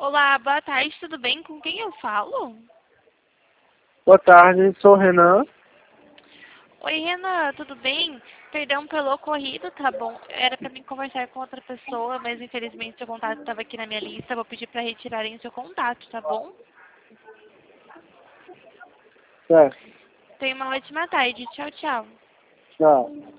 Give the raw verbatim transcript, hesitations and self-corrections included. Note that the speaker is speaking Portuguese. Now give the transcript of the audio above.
Olá, boa tarde, tudo bem? Com quem eu falo? Boa tarde, sou o Renan. Oi, Renan, tudo bem? Perdão pelo ocorrido, tá bom? Era pra mim conversar com outra pessoa, mas infelizmente seu contato estava aqui na minha lista. Vou pedir pra retirarem seu contato, tá bom? Certo, Tenha uma ótima tarde. Tchau, tchau. tchau.